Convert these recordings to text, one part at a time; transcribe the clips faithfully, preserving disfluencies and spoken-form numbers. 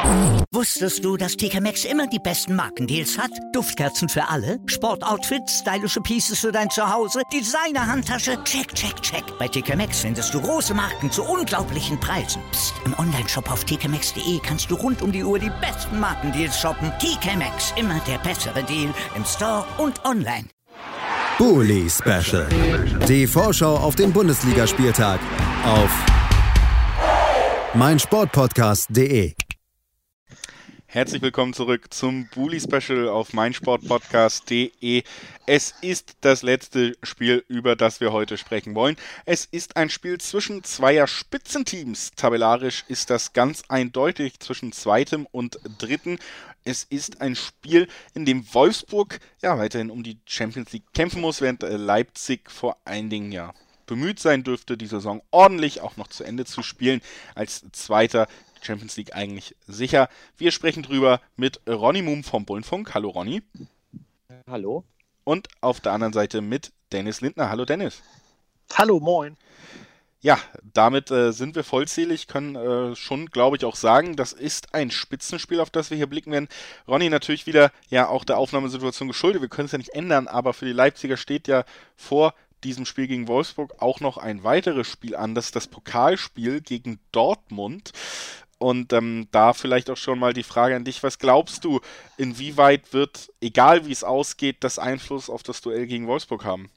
Wusstest du, dass T K Maxx immer die besten Markendeals hat? Duftkerzen für alle, Sportoutfits, stylische Pieces für dein Zuhause, Designer-Handtasche, check, check, check. Bei T K Maxx findest du große Marken zu unglaublichen Preisen. Psst. Im Onlineshop auf t k maxx punkt d e kannst du rund um die Uhr die besten Markendeals shoppen. T K Maxx, immer der bessere Deal im Store und online. Bully Special. Die Vorschau auf den Bundesligaspieltag auf meinsportpodcast punkt de. Herzlich willkommen zurück zum Bully Special auf meinsportpodcast punkt de. Es ist das letzte Spiel, über das wir heute sprechen wollen. Es ist ein Spiel zwischen zweier Spitzenteams. Tabellarisch ist das ganz eindeutig zwischen zweitem und dritten. Es ist ein Spiel, in dem Wolfsburg ja weiterhin um die Champions League kämpfen muss, während Leipzig vor allen Dingen ja bemüht sein dürfte, die Saison ordentlich auch noch zu Ende zu spielen. Als Zweiter Champions League eigentlich sicher. Wir sprechen drüber mit Ronny Muhm vom Bullenfunk. Hallo Ronny. Hallo. Und auf der anderen Seite mit Dennis Lindner. Hallo Dennis. Hallo, moin. Ja, damit äh, sind wir vollzählig, können äh, schon, glaube ich, auch sagen, das ist ein Spitzenspiel, auf das wir hier blicken werden. Ronny, natürlich wieder ja auch der Aufnahmesituation geschuldet, wir können es ja nicht ändern, aber für die Leipziger steht ja vor diesem Spiel gegen Wolfsburg auch noch ein weiteres Spiel an, das ist das Pokalspiel gegen Dortmund. Und ähm, da vielleicht auch schon mal die Frage an dich, was glaubst du, inwieweit wird, egal wie es ausgeht, das Einfluss auf das Duell gegen Wolfsburg haben?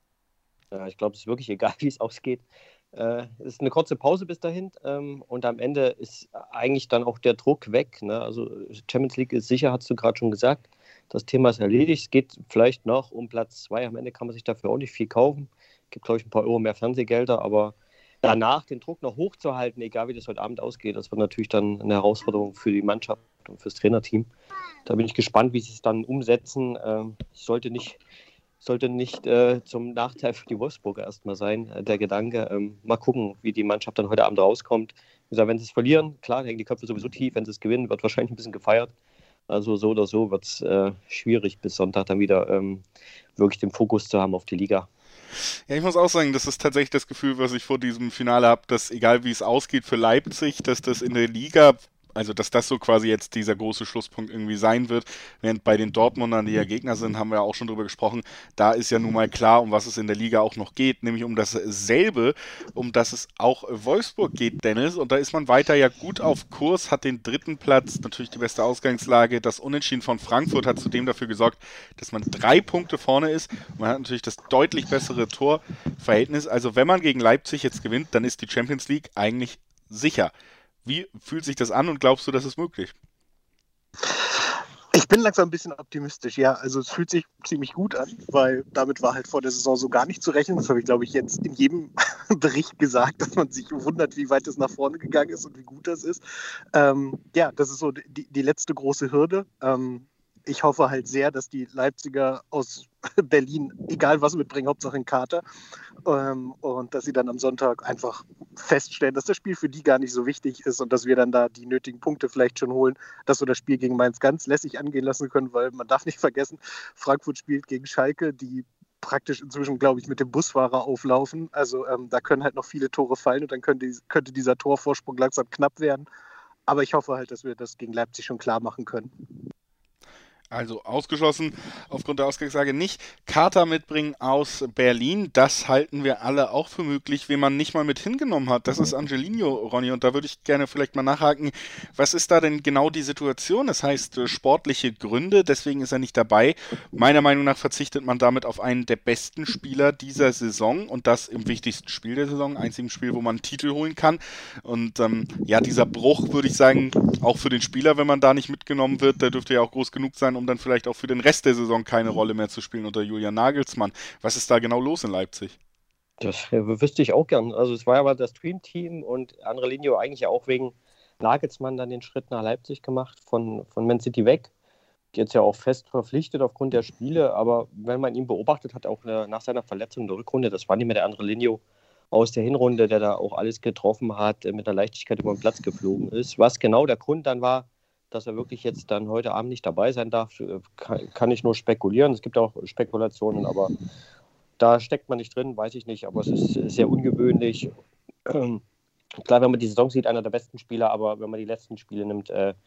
Ja, ich glaube, es ist wirklich egal, wie es ausgeht. Äh, es ist eine kurze Pause bis dahin ähm, und am Ende ist eigentlich dann auch der Druck weg. Ne? Also Champions League ist sicher, hast du gerade schon gesagt. Das Thema ist erledigt. Es geht vielleicht noch um Platz zwei. Am Ende kann man sich dafür auch nicht viel kaufen. Es gibt, glaube ich, ein paar Euro mehr Fernsehgelder, aber danach den Druck noch hochzuhalten, egal wie das heute Abend ausgeht, das wird natürlich dann eine Herausforderung für die Mannschaft und fürs Trainerteam. Da bin ich gespannt, wie sie es dann umsetzen. Ähm, sollte nicht, sollte nicht äh, zum Nachteil für die Wolfsburger erstmal sein, äh, der Gedanke. Ähm, mal gucken, wie die Mannschaft dann heute Abend rauskommt. Wie gesagt, wenn sie es verlieren, klar, hängen die Köpfe sowieso tief. Wenn sie es gewinnen, wird wahrscheinlich ein bisschen gefeiert. Also so oder so wird es äh, schwierig, bis Sonntag dann wieder ähm, wirklich den Fokus zu haben auf die Liga. Ja, ich muss auch sagen, das ist tatsächlich das Gefühl, was ich vor diesem Finale habe, dass egal wie es ausgeht für Leipzig, dass das in der Liga, also dass das so quasi jetzt dieser große Schlusspunkt irgendwie sein wird, während bei den Dortmundern, die ja Gegner sind, haben wir ja auch schon drüber gesprochen, da ist ja nun mal klar, um was es in der Liga auch noch geht, nämlich um dasselbe, um das es auch Wolfsburg geht, Dennis, und da ist man weiter ja gut auf Kurs, hat den dritten Platz, natürlich die beste Ausgangslage, das Unentschieden von Frankfurt hat zudem dafür gesorgt, dass man drei Punkte vorne ist, man hat natürlich das deutlich bessere Torverhältnis, also wenn man gegen Leipzig jetzt gewinnt, dann ist die Champions League eigentlich sicher. Wie fühlt sich das an und glaubst du, das ist möglich? Ich bin langsam ein bisschen optimistisch, ja. Also es fühlt sich ziemlich gut an, weil damit war halt vor der Saison so gar nicht zu rechnen. Das habe ich, glaube ich, jetzt in jedem Bericht gesagt, dass man sich wundert, wie weit es nach vorne gegangen ist und wie gut das ist. Ähm, ja, das ist so die, die letzte große Hürde. Ähm, ich hoffe halt sehr, dass die Leipziger aus Berlin, egal was mitbringen, Hauptsache ein Kater. Ähm, und dass sie dann am Sonntag einfach feststellen, dass das Spiel für die gar nicht so wichtig ist und dass wir dann da die nötigen Punkte vielleicht schon holen, dass wir das Spiel gegen Mainz ganz lässig angehen lassen können, weil man darf nicht vergessen, Frankfurt spielt gegen Schalke, die praktisch inzwischen, glaube ich, mit dem Busfahrer auflaufen. Also ähm, da können halt noch viele Tore fallen und dann könnte, könnte dieser Torvorsprung langsam knapp werden. Aber ich hoffe halt, dass wir das gegen Leipzig schon klar machen können. Also ausgeschlossen aufgrund der Ausgangslage nicht. Kater mitbringen aus Berlin, das halten wir alle auch für möglich, wen man nicht mal mit hingenommen hat. Das ist Angelino, Ronny, und da würde ich gerne vielleicht mal nachhaken, was ist da denn genau die Situation? Das heißt, sportliche Gründe, deswegen ist er nicht dabei. Meiner Meinung nach verzichtet man damit auf einen der besten Spieler dieser Saison und das im wichtigsten Spiel der Saison, einzigen Spiel, wo man einen Titel holen kann. Und ähm, ja, dieser Bruch, würde ich sagen, auch für den Spieler, wenn man da nicht mitgenommen wird, der dürfte ja auch groß genug sein, um dann vielleicht auch für den Rest der Saison keine Rolle mehr zu spielen unter Julian Nagelsmann. Was ist da genau los in Leipzig? Das äh, wüsste ich auch gern. Also es war aber das Dream-Team und Angelino eigentlich auch wegen Nagelsmann dann den Schritt nach Leipzig gemacht, von, von Man City weg. Jetzt ja auch fest verpflichtet aufgrund der Spiele, aber wenn man ihn beobachtet hat, auch nach seiner Verletzung in der Rückrunde, das war nicht mehr der Angelino aus der Hinrunde, der da auch alles getroffen hat, mit einer Leichtigkeit über den Platz geflogen ist. Was genau der Grund dann war, dass er wirklich jetzt dann heute Abend nicht dabei sein darf, kann, kann ich nur spekulieren. Es gibt auch Spekulationen, aber da steckt man nicht drin, weiß ich nicht. Aber es ist sehr ungewöhnlich. Ähm, klar, wenn man die Saison sieht, einer der besten Spieler, aber wenn man die letzten Spiele nimmt, äh,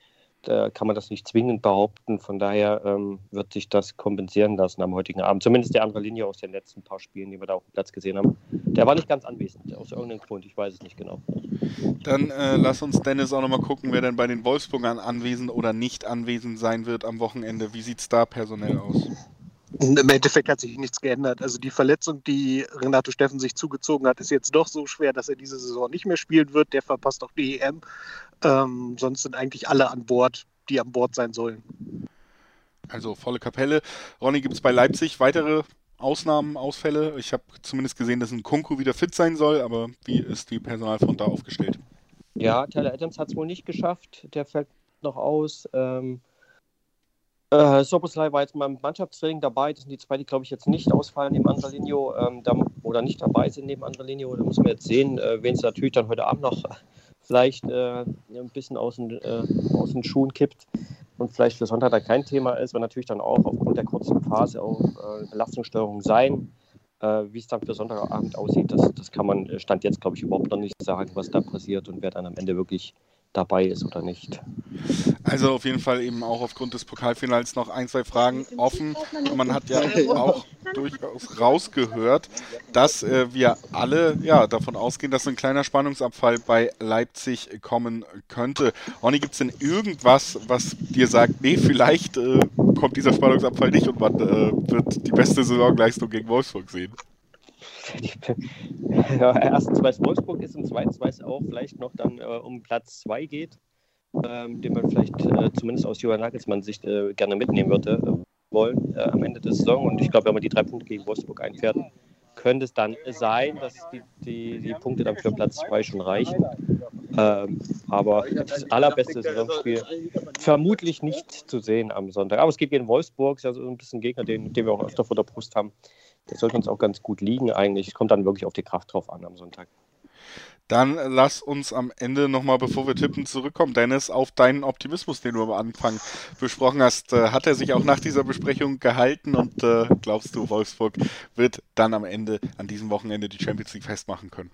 da kann man das nicht zwingend behaupten. Von daher ähm, wird sich das kompensieren lassen am heutigen Abend. Zumindest der andere Linie aus den letzten paar Spielen, die wir da auf dem Platz gesehen haben. Der war nicht ganz anwesend, aus irgendeinem Grund. Ich weiß es nicht genau. Dann äh, lass uns Dennis auch nochmal gucken, wer denn bei den Wolfsburgern anwesend oder nicht anwesend sein wird am Wochenende. Wie sieht es da personell aus? Im Endeffekt hat sich nichts geändert. Also die Verletzung, die Renato Steffen sich zugezogen hat, ist jetzt doch so schwer, dass er diese Saison nicht mehr spielen wird. Der verpasst auch die E M. Ähm, sonst sind eigentlich alle an Bord, die an Bord sein sollen. Also volle Kapelle. Ronny, gibt es bei Leipzig weitere Ausnahmen, Ausfälle? Ich habe zumindest gesehen, dass ein Kunku wieder fit sein soll, aber wie ist die Personalfront da aufgestellt? Ja, Tyler Adams hat es wohl nicht geschafft. Der fällt noch aus. Ähm, äh, Szoboszlai war jetzt mal im Mannschaftstraining dabei. Das sind die zwei, die, glaube ich, jetzt nicht ausfallen neben Andrelinho ähm, da, oder nicht dabei sind neben Andrelinho. Da muss man jetzt sehen, äh, wen es natürlich dann heute Abend noch vielleicht äh, ein bisschen aus den, äh, aus den Schuhen kippt und vielleicht für Sonntag da kein Thema ist, weil natürlich dann auch aufgrund der kurzen Phase auch äh, Belastungssteuerung sein. Äh, wie es dann für Sonntagabend aussieht, das, das kann man Stand jetzt, glaube ich, überhaupt noch nicht sagen, was da passiert und wer dann am Ende wirklich dabei ist oder nicht. Also auf jeden Fall eben auch aufgrund des Pokalfinals noch ein, zwei Fragen offen. Man hat ja auch durchaus rausgehört, dass äh, wir alle ja davon ausgehen, dass ein kleiner Spannungsabfall bei Leipzig kommen könnte. Ronny, gibt es denn irgendwas, was dir sagt, nee, vielleicht äh, kommt dieser Spannungsabfall nicht und man äh, wird die beste Saisonleistung gegen Wolfsburg sehen? Ja, erstens, weil es Wolfsburg ist und zweitens, weil es auch vielleicht noch dann äh, um Platz zwei geht, ähm, den man vielleicht äh, zumindest aus Julian Nagelsmanns Sicht äh, gerne mitnehmen würde äh, wollen äh, am Ende der Saison. Und ich glaube, wenn man die drei Punkte gegen Wolfsburg einfährt, könnte es dann sein, dass die, die, die Punkte dann für Platz zwei schon reichen. Ähm, aber das allerbeste Saisonspiel vermutlich nicht zu sehen am Sonntag. Aber es geht gegen Wolfsburg, ist ja so ein bisschen ein Gegner, den, den wir auch öfter vor der Brust haben. Der sollte uns auch ganz gut liegen eigentlich. Es kommt dann wirklich auf die Kraft drauf an am Sonntag. Dann lass uns am Ende nochmal, bevor wir tippen, zurückkommen, Dennis, auf deinen Optimismus, den du am Anfang besprochen hast. Äh, hat er sich auch nach dieser Besprechung gehalten und äh, glaubst du, Wolfsburg wird dann am Ende, an diesem Wochenende, die Champions League festmachen können?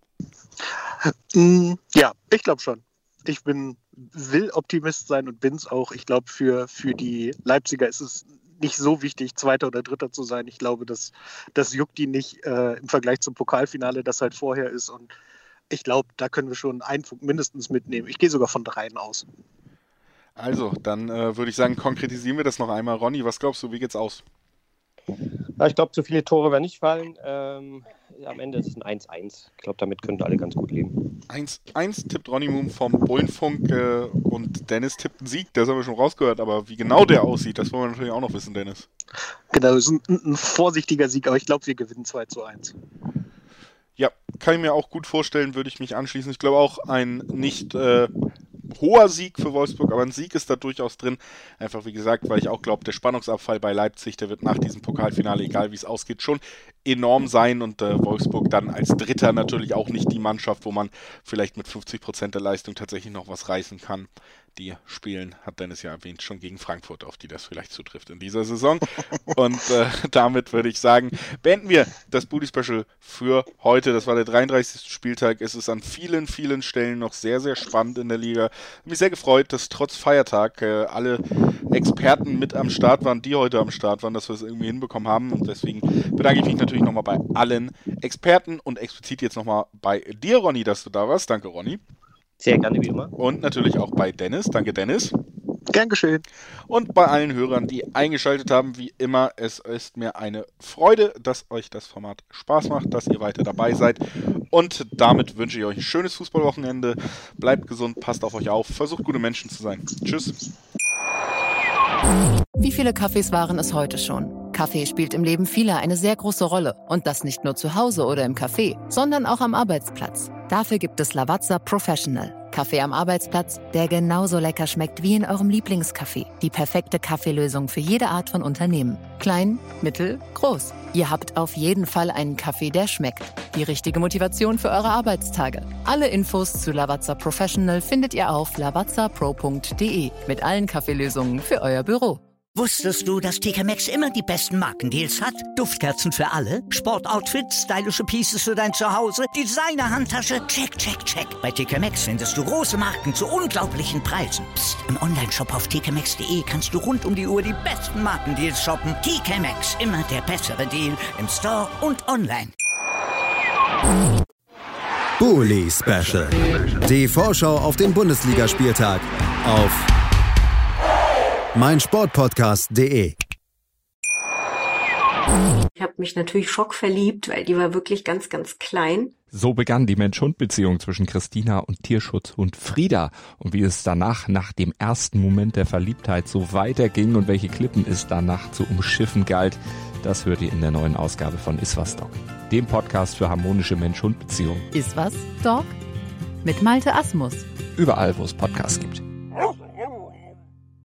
Ja, ich glaube schon. Ich bin, will Optimist sein und bin es auch. Ich glaube, für, für die Leipziger ist es nicht so wichtig, Zweiter oder Dritter zu sein. Ich glaube, das, das juckt die nicht äh, im Vergleich zum Pokalfinale, das halt vorher ist. Und ich glaube, da können wir schon einen Punkt mindestens mitnehmen. Ich gehe sogar von dreien aus. Also, dann äh, würde ich sagen, konkretisieren wir das noch einmal. Ronny, was glaubst du, wie geht's aus? Ja, ich glaube, zu viele Tore werden nicht fallen. Ähm, am Ende ist es ein eins eins. Ich glaube, damit können alle ganz gut leben. eins eins tippt Ronny Moon vom Bullenfunk äh, und Dennis tippt einen Sieg. Das haben wir schon rausgehört. Aber wie genau der aussieht, das wollen wir natürlich auch noch wissen, Dennis. Genau, das ist ein, ein vorsichtiger Sieg, aber ich glaube, wir gewinnen zwei zu eins. Ja, kann ich mir auch gut vorstellen, würde ich mich anschließen. Ich glaube auch ein nicht äh, hoher Sieg für Wolfsburg, aber ein Sieg ist da durchaus drin. Einfach wie gesagt, weil ich auch glaube, der Spannungsabfall bei Leipzig, der wird nach diesem Pokalfinale, egal wie es ausgeht, schon enorm sein und äh, Wolfsburg dann als Dritter natürlich auch nicht die Mannschaft, wo man vielleicht mit fünfzig Prozent der Leistung tatsächlich noch was reißen kann. Die spielen, hat Dennis ja erwähnt, schon gegen Frankfurt, auf die das vielleicht zutrifft in dieser Saison. Und äh, damit würde ich sagen, beenden wir das Bully-Special für heute. Das war der dreiunddreißigste Spieltag. Es ist an vielen, vielen Stellen noch sehr, sehr spannend in der Liga. Ich habe mich sehr gefreut, dass trotz Feiertag äh, alle Experten mit am Start waren, die heute am Start waren, dass wir es irgendwie hinbekommen haben. Und deswegen bedanke ich mich natürlich nochmal bei allen Experten und explizit jetzt nochmal bei dir, Ronny, dass du da warst. Danke, Ronny. Sehr gerne, wie immer. Und natürlich auch bei Dennis. Danke, Dennis. Gern geschehen. Und bei allen Hörern, die eingeschaltet haben, wie immer, es ist mir eine Freude, dass euch das Format Spaß macht, dass ihr weiter dabei seid. Und damit wünsche ich euch ein schönes Fußballwochenende. Bleibt gesund, passt auf euch auf, versucht gute Menschen zu sein. Tschüss. Wie viele Kaffees waren es heute schon? Kaffee spielt im Leben vieler eine sehr große Rolle. Und das nicht nur zu Hause oder im Café, sondern auch am Arbeitsplatz. Dafür gibt es Lavazza Professional. Kaffee am Arbeitsplatz, der genauso lecker schmeckt wie in eurem Lieblingscafé. Die perfekte Kaffeelösung für jede Art von Unternehmen. Klein, mittel, groß. Ihr habt auf jeden Fall einen Kaffee, der schmeckt. Die richtige Motivation für eure Arbeitstage. Alle Infos zu Lavazza Professional findet ihr auf lavazza pro punkt de mit allen Kaffeelösungen für euer Büro. Wusstest du, dass T K Maxx immer die besten Markendeals hat? Duftkerzen für alle, Sportoutfits, stylische Pieces für dein Zuhause, Designer-Handtasche, check, check, check. Bei T K Maxx findest du große Marken zu unglaublichen Preisen. Psst. Im Onlineshop auf t k maxx punkt d e kannst du rund um die Uhr die besten Markendeals shoppen. T K Maxx, immer der bessere Deal im Store und online. Bully Special. Die Vorschau auf den Bundesligaspieltag auf meinsportpodcast punkt de. Ich habe mich natürlich schockverliebt, weil die war wirklich ganz, ganz klein. So begann die Mensch-Hund-Beziehung zwischen Christina und Tierschutzhund Frieda. Und wie es danach, nach dem ersten Moment der Verliebtheit, so weiterging und welche Klippen es danach zu umschiffen galt, das hört ihr in der neuen Ausgabe von Iswas Dog, dem Podcast für harmonische Mensch-Hund-Beziehungen. Iswas Dog? Mit Malte Asmus. Überall, wo es Podcasts gibt.